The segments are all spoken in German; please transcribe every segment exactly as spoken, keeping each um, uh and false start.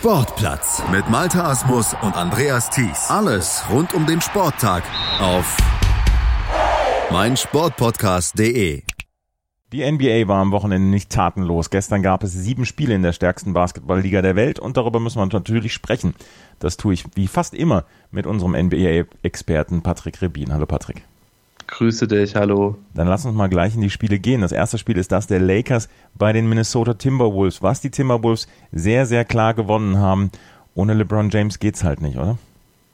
Sportplatz mit Malte Asmus und Andreas Thies. Alles rund um den Sporttag auf meinsportpodcast punkt de. Die N B A war am Wochenende nicht tatenlos. Gestern gab es sieben Spiele in der stärksten Basketballliga der Welt und darüber müssen wir natürlich sprechen. Das tue ich wie fast immer mit unserem N B A-Experten Patrick Rebin. Hallo Patrick. Grüße dich, hallo. Dann lass uns mal gleich in die Spiele gehen. Das erste Spiel ist das der Lakers bei den Minnesota Timberwolves. Was die Timberwolves sehr, sehr klar gewonnen haben. Ohne LeBron James geht's halt nicht, oder?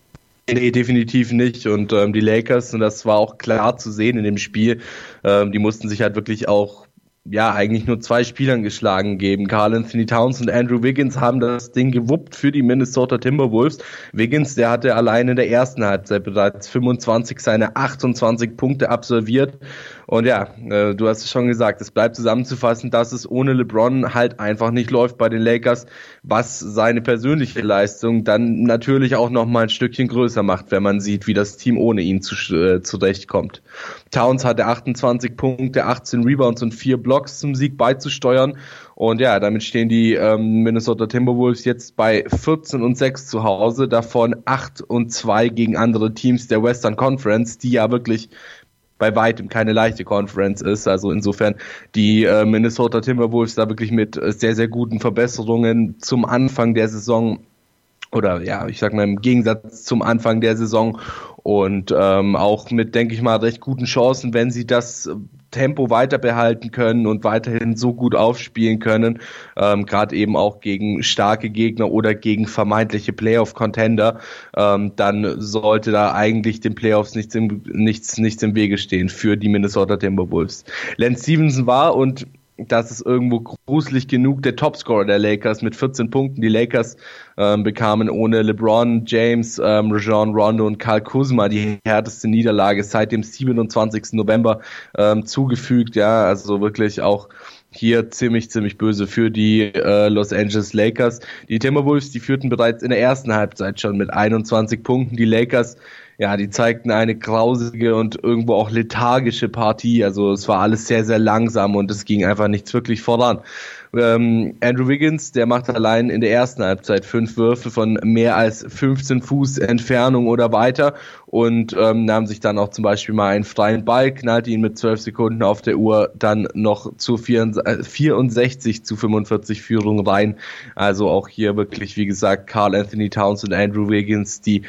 Nee, definitiv nicht. Und ähm, die Lakers, und das war auch klar zu sehen in dem Spiel, ähm, die mussten sich halt wirklich auch, ja, eigentlich nur zwei Spielern geschlagen geben. Karl-Anthony Towns und Andrew Wiggins haben das Ding gewuppt für die Minnesota Timberwolves. Wiggins, der hatte allein in der ersten Halbzeit bereits fünfundzwanzig seine achtundzwanzig Punkte absolviert. Und ja, äh, du hast es schon gesagt, es bleibt zusammenzufassen, dass es ohne LeBron halt einfach nicht läuft bei den Lakers, was seine persönliche Leistung dann natürlich auch nochmal ein Stückchen größer macht, wenn man sieht, wie das Team ohne ihn zu, äh, zurechtkommt. Towns hatte achtundzwanzig Punkte, achtzehn Rebounds und vier Blocks zum Sieg beizusteuern. Und ja, damit stehen die ähm, Minnesota Timberwolves jetzt bei vierzehn und sechs zu Hause, davon acht und zwei gegen andere Teams der Western Conference, die ja wirklich bei weitem keine leichte Conference ist. Also insofern die äh, Minnesota Timberwolves da wirklich mit äh, sehr, sehr guten Verbesserungen zum Anfang der Saison oder ja, ich sag mal im Gegensatz zum Anfang der Saison und ähm, auch mit, denke ich mal, recht guten Chancen, wenn sie das Tempo weiter behalten können und weiterhin so gut aufspielen können, ähm, gerade eben auch gegen starke Gegner oder gegen vermeintliche Playoff-Contender, ähm, dann sollte da eigentlich den Playoffs nichts im, nichts, nichts im Wege stehen für die Minnesota Timberwolves. Lance Stephenson war, und das ist irgendwo gruselig genug, der Topscorer der Lakers mit vierzehn Punkten. Die Lakers ähm, bekamen ohne LeBron James, ähm, Rajon Rondo und Kyle Kuzma die härteste Niederlage seit dem siebenundzwanzigsten November ähm, zugefügt. Ja, also wirklich auch hier ziemlich, ziemlich böse für die äh, Los Angeles Lakers. Die Timberwolves, die führten bereits in der ersten Halbzeit schon mit einundzwanzig Punkten. Die Lakers, ja, die zeigten eine grausige und irgendwo auch lethargische Partie. Also es war alles sehr, sehr langsam und es ging einfach nichts wirklich voran. Ähm, Andrew Wiggins, der macht allein in der ersten Halbzeit fünf Würfe von mehr als fünfzehn Fuß Entfernung oder weiter und ähm, nahm sich dann auch zum Beispiel mal einen freien Ball, knallte ihn mit zwölf Sekunden auf der Uhr dann noch zu vierundsechzig zu fünfundvierzig Führung rein. Also auch hier wirklich, wie gesagt, Karl-Anthony Towns und Andrew Wiggins, die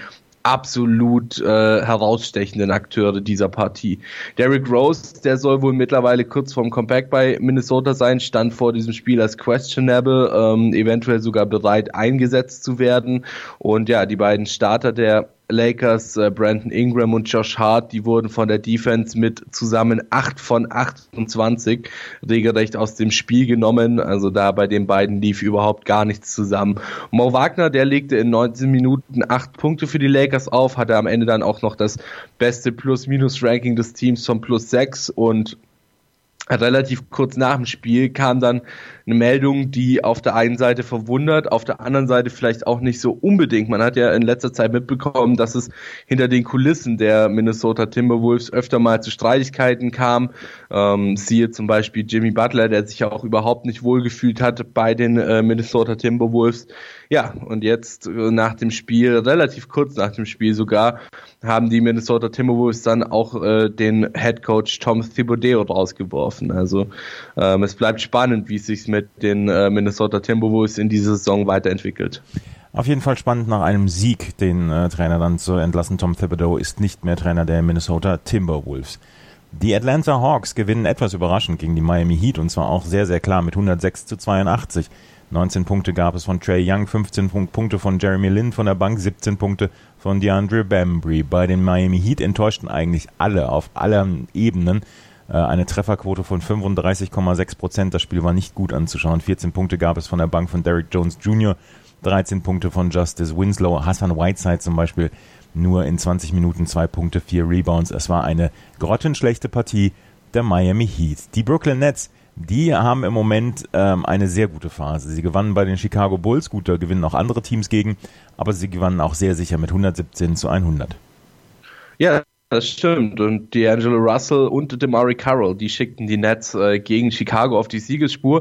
absolut äh, herausstechenden Akteure dieser Partie. Derrick Rose, der soll wohl mittlerweile kurz vorm Comeback bei Minnesota sein, stand vor diesem Spiel als questionable, ähm, eventuell sogar bereit eingesetzt zu werden. Und ja, die beiden Starter der Lakers, äh, Brandon Ingram und Josh Hart, die wurden von der Defense mit zusammen acht von achtundzwanzig regelrecht aus dem Spiel genommen. Also da bei den beiden lief überhaupt gar nichts zusammen. Mo Wagner, der legte in neunzehn Minuten acht Punkte für die Lakers auf, hatte am Ende dann auch noch das beste Plus-Minus-Ranking des Teams von plus sechs und relativ kurz nach dem Spiel kam dann eine Meldung, die auf der einen Seite verwundert, auf der anderen Seite vielleicht auch nicht so unbedingt. Man hat ja in letzter Zeit mitbekommen, dass es hinter den Kulissen der Minnesota Timberwolves öfter mal zu Streitigkeiten kam. Ähm, siehe zum Beispiel Jimmy Butler, der sich ja auch überhaupt nicht wohlgefühlt hat bei den äh, Minnesota Timberwolves. Ja, und jetzt äh, nach dem Spiel, relativ kurz nach dem Spiel sogar, haben die Minnesota Timberwolves dann auch äh, den Headcoach Tom Thibodeau rausgeworfen. Also ähm, es bleibt spannend, wie es sich mit den äh, Minnesota Timberwolves in dieser Saison weiterentwickelt. Auf jeden Fall spannend nach einem Sieg, den äh, Trainer dann zu entlassen. Tom Thibodeau ist nicht mehr Trainer der Minnesota Timberwolves. Die Atlanta Hawks gewinnen etwas überraschend gegen die Miami Heat und zwar auch sehr, sehr klar mit hundertsechs zu zweiundachtzig. neunzehn Punkte gab es von Trae Young, fünfzehn Punkte von Jeremy Lin von der Bank, siebzehn Punkte von DeAndre Bembry. Bei den Miami Heat enttäuschten eigentlich alle auf allen Ebenen. Eine Trefferquote von fünfunddreißig Komma sechs Prozent. Das Spiel war nicht gut anzuschauen. vierzehn Punkte gab es von der Bank von Derrick Jones Junior, dreizehn Punkte von Justice Winslow. Hassan Whiteside zum Beispiel nur in zwanzig Minuten zwei Punkte, vier Rebounds. Es war eine grottenschlechte Partie der Miami Heat. Die Brooklyn Nets, die haben im Moment ähm, eine sehr gute Phase. Sie gewannen bei den Chicago Bulls, gut, da gewinnen auch andere Teams gegen, aber sie gewannen auch sehr sicher mit hundertsiebzehn zu hundert. Ja, das stimmt. Und D'Angelo Russell und DeMarre Carroll, die schickten die Nets äh, gegen Chicago auf die Siegesspur.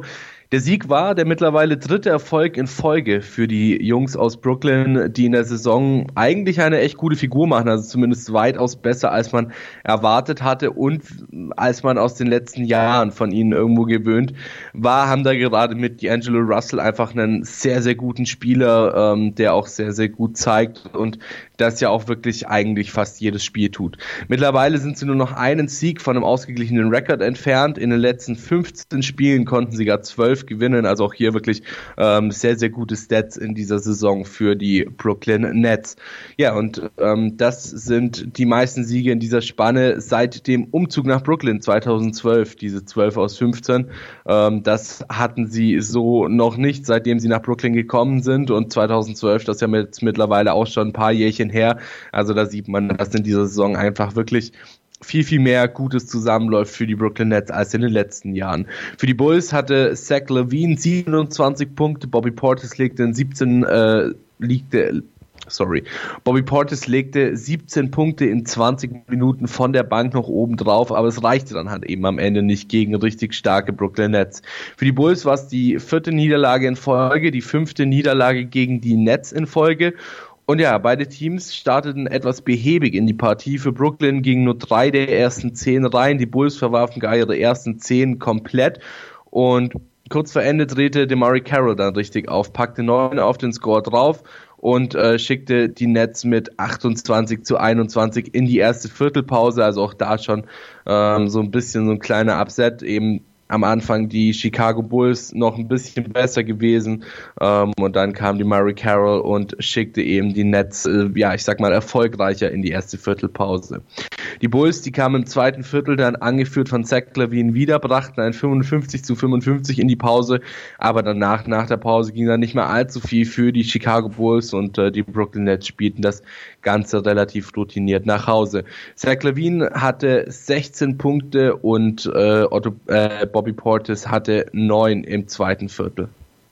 Der Sieg war der mittlerweile dritte Erfolg in Folge für die Jungs aus Brooklyn, die in der Saison eigentlich eine echt gute Figur machen, also zumindest weitaus besser, als man erwartet hatte und als man aus den letzten Jahren von ihnen irgendwo gewöhnt war, haben da gerade mit D'Angelo Russell einfach einen sehr, sehr guten Spieler, ähm, der auch sehr, sehr gut zeigt und das ja auch wirklich eigentlich fast jedes Spiel tut. Mittlerweile sind sie nur noch einen Sieg von einem ausgeglichenen Rekord entfernt. In den letzten fünfzehn Spielen konnten sie gar zwölf gewinnen, also auch hier wirklich ähm, sehr, sehr gute Stats in dieser Saison für die Brooklyn Nets. Ja, und ähm, das sind die meisten Siege in dieser Spanne seit dem Umzug nach Brooklyn zweitausendzwölf, diese zwölf aus fünfzehn. Ähm, das hatten sie so noch nicht, seitdem sie nach Brooklyn gekommen sind und zweitausendzwölf, das ist ja mit, mittlerweile auch schon ein paar Jährchen her, also da sieht man, dass in dieser Saison einfach wirklich viel, viel mehr Gutes zusammenläuft für die Brooklyn Nets als in den letzten Jahren. Für die Bulls hatte Zach LaVine siebenundzwanzig Punkte, Bobby Portis legte in siebzehn, äh, liegte, sorry, Bobby Portis legte siebzehn Punkte in zwanzig Minuten von der Bank noch oben drauf, aber es reichte dann halt eben am Ende nicht gegen richtig starke Brooklyn Nets. Für die Bulls war es die vierte Niederlage in Folge, die fünfte Niederlage gegen die Nets in Folge. Und ja, beide Teams starteten etwas behäbig in die Partie. Für Brooklyn gingen nur drei der ersten zehn rein. Die Bulls verwarfen gar ihre ersten zehn komplett. Und kurz vor Ende drehte DeMarre Carroll dann richtig auf, packte neun auf den Score drauf und äh, schickte die Nets mit achtundzwanzig zu einundzwanzig in die erste Viertelpause. Also auch da schon ähm, so ein bisschen so ein kleiner Upset, eben am Anfang die Chicago Bulls noch ein bisschen besser gewesen ähm, und dann kam die Murray Carroll und schickte eben die Nets, äh, ja ich sag mal erfolgreicher in die erste Viertelpause. Die Bulls, die kamen im zweiten Viertel dann angeführt von Zach LaVine wieder, brachten ein fünfundfünfzig zu fünfundfünfzig in die Pause, aber danach, nach der Pause ging dann nicht mehr allzu viel für die Chicago Bulls und äh, die Brooklyn Nets spielten das Ganze relativ routiniert nach Hause. Zach LaVine hatte sechzehn Punkte und äh, Otto, äh, Bobby Portis hatte neun im zweiten Viertel.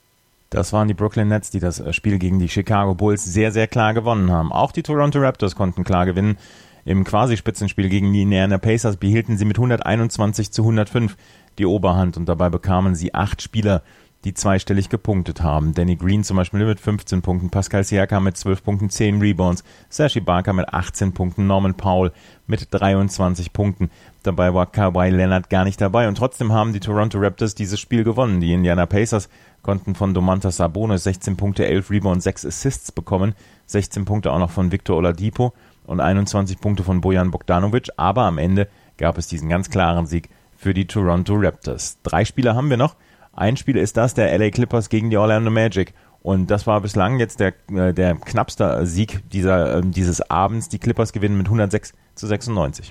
Das waren die Brooklyn Nets, die das Spiel gegen die Chicago Bulls sehr, sehr klar gewonnen haben. Auch die Toronto Raptors konnten klar gewinnen. Im Quasi-Spitzenspiel gegen die Indiana Pacers behielten sie mit hunderteinundzwanzig zu hundertfünf die Oberhand und dabei bekamen sie acht Spieler, die zweistellig gepunktet haben. Danny Green zum Beispiel mit fünfzehn Punkten, Pascal Siakam mit zwölf Punkten, zehn Rebounds, Serge Ibaka mit achtzehn Punkten, Norman Powell mit dreiundzwanzig Punkten. Dabei war Kawhi Leonard gar nicht dabei und trotzdem haben die Toronto Raptors dieses Spiel gewonnen. Die Indiana Pacers konnten von Domantas Sabonis sechzehn Punkte, elf Rebounds, sechs Assists bekommen, sechzehn Punkte auch noch von Victor Oladipo und einundzwanzig Punkte von Bojan Bogdanovic, aber am Ende gab es diesen ganz klaren Sieg für die Toronto Raptors. Drei Spiele haben wir noch. Ein Spiel ist das der L A Clippers gegen die Orlando Magic und das war bislang jetzt der, äh, der knappste Sieg dieser, äh, dieses Abends. Die Clippers gewinnen mit hundertsechs zu sechsundneunzig.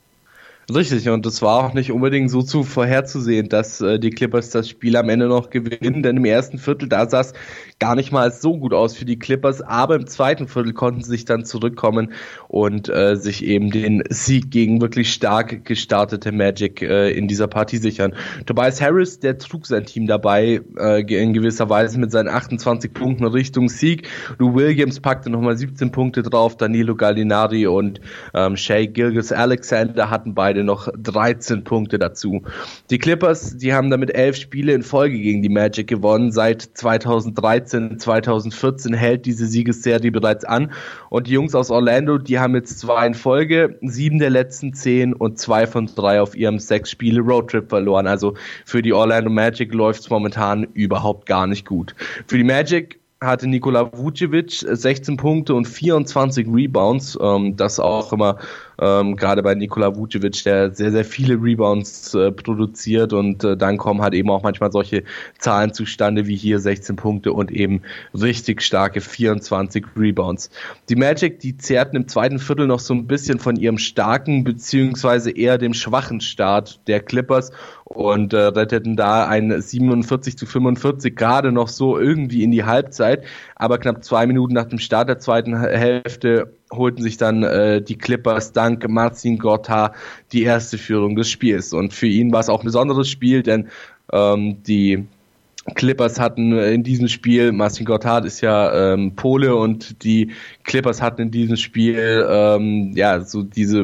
Richtig, und es war auch nicht unbedingt so zu vorherzusehen, dass äh, die Clippers das Spiel am Ende noch gewinnen, denn im ersten Viertel, da sah es gar nicht mal so gut aus für die Clippers, aber im zweiten Viertel konnten sie sich dann zurückkommen und äh, sich eben den Sieg gegen wirklich stark gestartete Magic äh, in dieser Partie sichern. Tobias Harris, der trug sein Team dabei äh, in gewisser Weise mit seinen achtundzwanzig Punkten Richtung Sieg. Lou Williams packte nochmal siebzehn Punkte drauf, Danilo Gallinari und ähm, Shai Gilgeous-Alexander hatten beide noch dreizehn Punkte dazu. Die Clippers, die haben damit elf Spiele in Folge gegen die Magic gewonnen. Seit zweitausenddreizehn, zweitausendvierzehn hält diese Siegesserie bereits an. Und die Jungs aus Orlando, die haben jetzt zwei in Folge, sieben der letzten zehn und zwei von drei auf ihrem sechs Spiele Roadtrip verloren. Also für die Orlando Magic läuft es momentan überhaupt gar nicht gut. Für die Magic hatte Nikola Vucevic sechzehn Punkte und vierundzwanzig Rebounds. Ähm, das auch immer ähm, gerade bei Nikola Vucevic, der sehr, sehr viele Rebounds äh, produziert und äh, dann kommen halt eben auch manchmal solche Zahlen zustande wie hier sechzehn Punkte und eben richtig starke vierundzwanzig Rebounds. Die Magic, die zehrten im zweiten Viertel noch so ein bisschen von ihrem starken beziehungsweise eher dem schwachen Start der Clippers und äh, retteten da ein siebenundvierzig zu fünfundvierzig gerade noch so irgendwie in die Halbzeit, aber knapp zwei Minuten nach dem Start der zweiten Hälfte holten sich dann äh, die Clippers dank Marcin Gortat die erste Führung des Spiels und für ihn war es auch ein besonderes Spiel, denn ähm, die Clippers hatten in diesem Spiel, Marcin Gortat ist ja ähm, Pole und die Clippers hatten in diesem Spiel ähm, ja so diese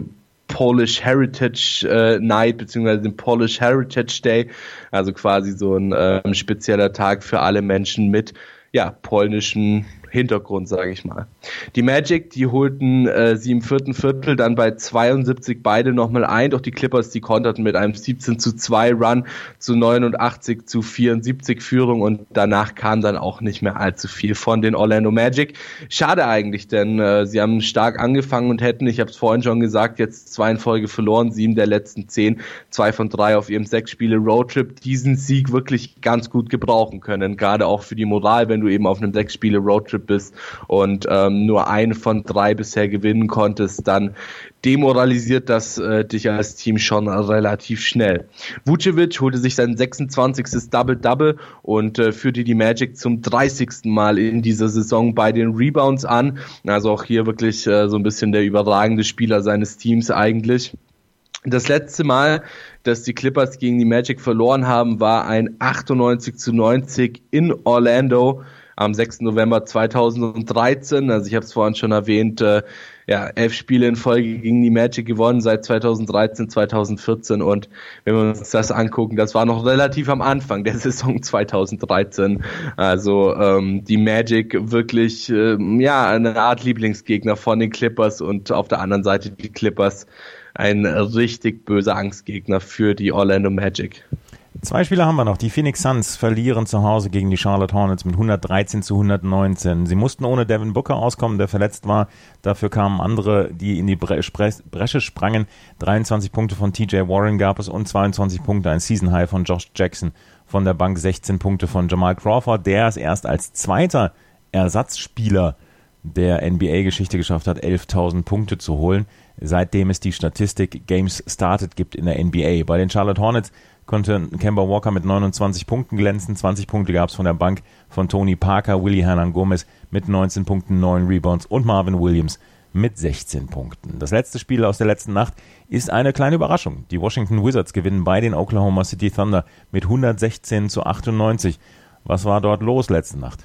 Polish Heritage äh, Night beziehungsweise den Polish Heritage Day, also quasi so ein äh, spezieller Tag für alle Menschen mit ja polnischen Hintergrund, sage ich mal. Die Magic, die holten äh, sie im vierten Viertel dann bei zweiundsiebzig beide nochmal ein, doch die Clippers, die konterten mit einem siebzehn zu zwei Run zu neunundachtzig zu vierundsiebzig Führung und danach kam dann auch nicht mehr allzu viel von den Orlando Magic. Schade eigentlich, denn äh, sie haben stark angefangen und hätten, ich habe es vorhin schon gesagt, jetzt zwei in Folge verloren, sieben der letzten zehn, zwei von drei auf ihrem sechs Spiele Roadtrip, diesen Sieg wirklich ganz gut gebrauchen können, gerade auch für die Moral, wenn du eben auf einem sechs Spiele Roadtrip bist und ähm, nur eine von drei bisher gewinnen konntest, dann demoralisiert das äh, dich als Team schon relativ schnell. Vucevic holte sich sein sechsundzwanzigstes Double-Double und äh, führte die Magic zum dreißigsten Mal in dieser Saison bei den Rebounds an. Also auch hier wirklich äh, so ein bisschen der überragende Spieler seines Teams eigentlich. Das letzte Mal, dass die Clippers gegen die Magic verloren haben, war ein achtundneunzig zu neunzig in Orlando am sechsten November zweitausenddreizehn. Also ich habe es vorhin schon erwähnt, äh, ja, elf Spiele in Folge gegen die Magic gewonnen seit zweitausenddreizehn, zweitausendvierzehn und wenn wir uns das angucken, das war noch relativ am Anfang der Saison zweitausenddreizehn. Also ähm, die Magic wirklich äh, ja eine Art Lieblingsgegner von den Clippers und auf der anderen Seite die Clippers ein richtig böser Angstgegner für die Orlando Magic. Zwei Spieler haben wir noch. Die Phoenix Suns verlieren zu Hause gegen die Charlotte Hornets mit hundertdreizehn zu hundertneunzehn. Sie mussten ohne Devin Booker auskommen, der verletzt war. Dafür kamen andere, die in die Bresche sprangen. dreiundzwanzig Punkte von T J Warren gab es und zweiundzwanzig Punkte, ein Season High von Josh Jackson. Von der Bank sechzehn Punkte von Jamal Crawford, der es erst als zweiter Ersatzspieler der N B A-Geschichte geschafft hat, elftausend Punkte zu holen, seitdem es die Statistik Games Started gibt in der N B A. Bei den Charlotte Hornets konnte Kemba Walker mit neunundzwanzig Punkten glänzen, zwanzig Punkte gab es von der Bank von Tony Parker, Willy Hernangomez mit neunzehn Punkten, neun Rebounds und Marvin Williams mit sechzehn Punkten. Das letzte Spiel aus der letzten Nacht ist eine kleine Überraschung. Die Washington Wizards gewinnen bei den Oklahoma City Thunder mit hundertsechzehn zu achtundneunzig. Was war dort los letzte Nacht?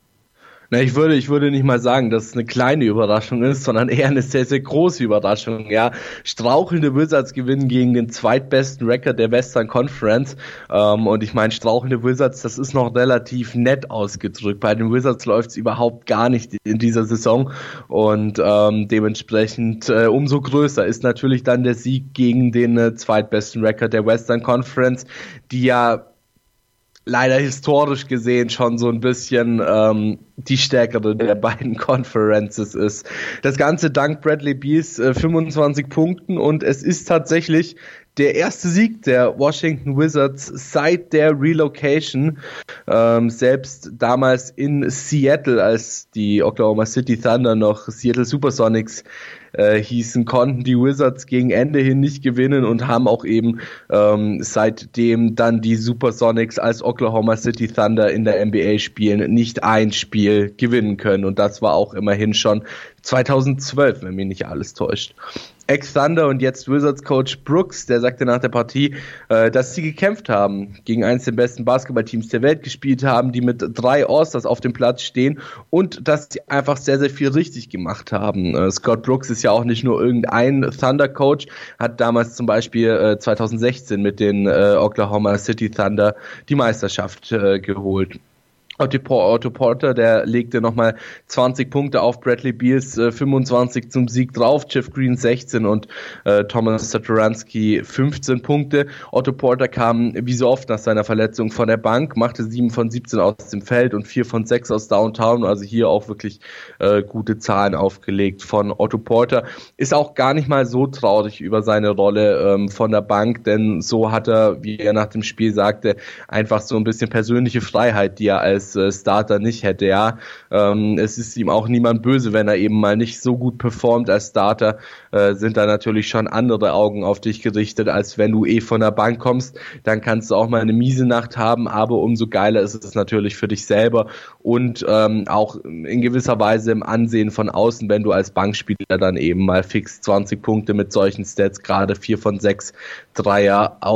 Na, ich würde, ich würde nicht mal sagen, dass es eine kleine Überraschung ist, sondern eher eine sehr, sehr große Überraschung, ja. Strauchelnde Wizards gewinnen gegen den zweitbesten Rekord der Western Conference, ähm, und ich meine, strauchelnde Wizards, das ist noch relativ nett ausgedrückt. Bei den Wizards läuft es überhaupt gar nicht in dieser Saison und ähm, dementsprechend äh, umso größer ist natürlich dann der Sieg gegen den äh, zweitbesten Rekord der Western Conference, die ja leider historisch gesehen schon so ein bisschen ähm, die stärkere der beiden Conferences ist. Das Ganze dank Bradley Beals äh, fünfundzwanzig Punkten und es ist tatsächlich der erste Sieg der Washington Wizards seit der Relocation, ähm, selbst damals in Seattle, als die Oklahoma City Thunder noch Seattle Supersonics äh, hießen, konnten die Wizards gegen Ende hin nicht gewinnen und haben auch eben ähm, seitdem dann die Supersonics als Oklahoma City Thunder in der N B A spielen, nicht ein Spiel gewinnen können und das war auch immerhin schon zweitausendzwölf, wenn mich nicht alles täuscht. Ex-Thunder und jetzt Wizards-Coach Brooks, der sagte nach der Partie, äh, dass sie gekämpft haben, gegen eines der besten Basketballteams der Welt gespielt haben, die mit drei All-Stars auf dem Platz stehen und dass sie einfach sehr, sehr viel richtig gemacht haben. Äh, Scott Brooks ist ja auch nicht nur irgendein Thunder-Coach, hat damals zum Beispiel äh, zweitausendsechzehn mit den äh, Oklahoma City Thunder die Meisterschaft äh, geholt. Otto Porter, der legte nochmal zwanzig Punkte auf Bradley Beals äh, fünfundzwanzig zum Sieg drauf, Jeff Green sechzehn und äh, Thomas Satoransky fünfzehn Punkte. Otto Porter kam wie so oft nach seiner Verletzung von der Bank, machte sieben von siebzehn aus dem Feld und vier von sechs aus Downtown, also hier auch wirklich äh, gute Zahlen aufgelegt von Otto Porter. Ist auch gar nicht mal so traurig über seine Rolle ähm, von der Bank, denn so hat er, wie er nach dem Spiel sagte, einfach so ein bisschen persönliche Freiheit, die er als Starter nicht hätte, ja. Ähm, es ist ihm auch niemand böse, wenn er eben mal nicht so gut performt als Starter, äh, sind da natürlich schon andere Augen auf dich gerichtet, als wenn du eh von der Bank kommst, dann kannst du auch mal eine miese Nacht haben, aber umso geiler ist es natürlich für dich selber und ähm, auch in gewisser Weise im Ansehen von außen, wenn du als Bankspieler dann eben mal fix zwanzig Punkte mit solchen Stats, gerade vier von sechs Dreier aus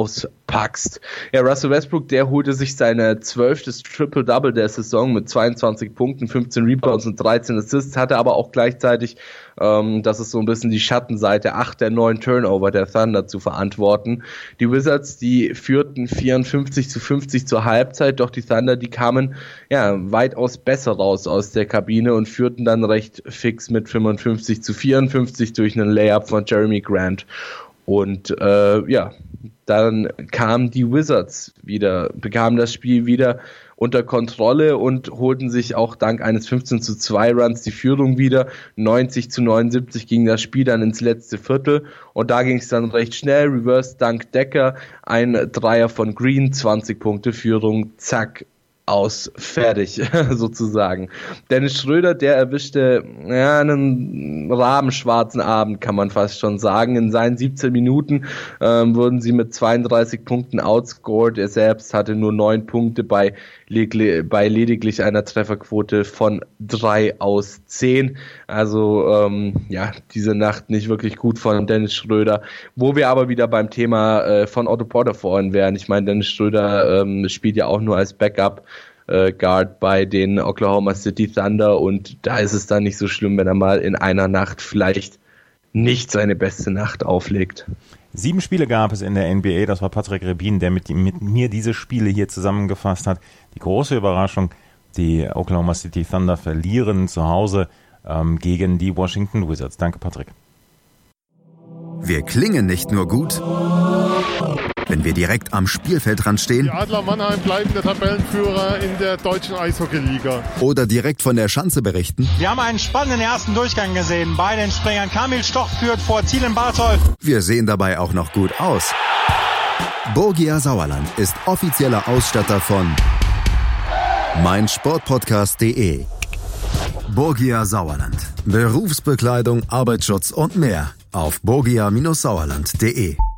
auspackst. Ja, Russell Westbrook, der holte sich seine zwölftes Triple-Double der Saison mit zweiundzwanzig Punkten, fünfzehn Rebounds und dreizehn Assists, hatte aber auch gleichzeitig, ähm, das ist so ein bisschen die Schattenseite, acht der neun Turnover der Thunder zu verantworten. Die Wizards, die führten vierundfünfzig zu fünfzig zur Halbzeit, doch die Thunder, die kamen ja weitaus besser raus aus der Kabine und führten dann recht fix mit fünfundfünfzig zu vierundfünfzig durch einen Layup von Jeremy Grant. Und äh, ja, dann kamen die Wizards wieder, bekamen das Spiel wieder unter Kontrolle und holten sich auch dank eines fünfzehn zu zwei Runs die Führung wieder. neunzig zu neunundsiebzig ging das Spiel dann ins letzte Viertel und da ging es dann recht schnell. Reverse Dunk Decker, ein Dreier von Green, zwanzig Punkte Führung, zack, aus, fertig, sozusagen. Dennis Schröder, der erwischte ja, einen rabenschwarzen Abend, kann man fast schon sagen. In seinen siebzehn Minuten ähm, wurden sie mit zweiunddreißig Punkten outscored. Er selbst hatte nur neun Punkte bei, leg- bei lediglich einer Trefferquote von drei aus zehn. Also ähm, ja, diese Nacht nicht wirklich gut von Dennis Schröder. Wo wir aber wieder beim Thema äh, von Otto Porter vorhin wären. Ich meine, Dennis Schröder ähm, spielt ja auch nur als Backup Guard bei den Oklahoma City Thunder und da ist es dann nicht so schlimm, wenn er mal in einer Nacht vielleicht nicht seine beste Nacht auflegt. Sieben Spiele gab es in der N B A, das war Patrick Rebin, der mit, mit mir diese Spiele hier zusammengefasst hat. Die große Überraschung, die Oklahoma City Thunder verlieren zu Hause ähm, gegen die Washington Wizards. Danke, Patrick. Wir klingen nicht nur gut, wenn wir direkt am Spielfeldrand stehen. Die Adler Mannheim bleiben der Tabellenführer in der deutschen Eishockeyliga. Oder direkt von der Schanze berichten. Wir haben einen spannenden ersten Durchgang gesehen. Bei den Springern Kamil Stoch führt vor Thielen Barthold. Wir sehen dabei auch noch gut aus. Borgia Sauerland ist offizieller Ausstatter von meinsportpodcast punkt de. Borgia Sauerland. Berufsbekleidung, Arbeitsschutz und mehr auf borgia Bindestrich sauerland punkt de.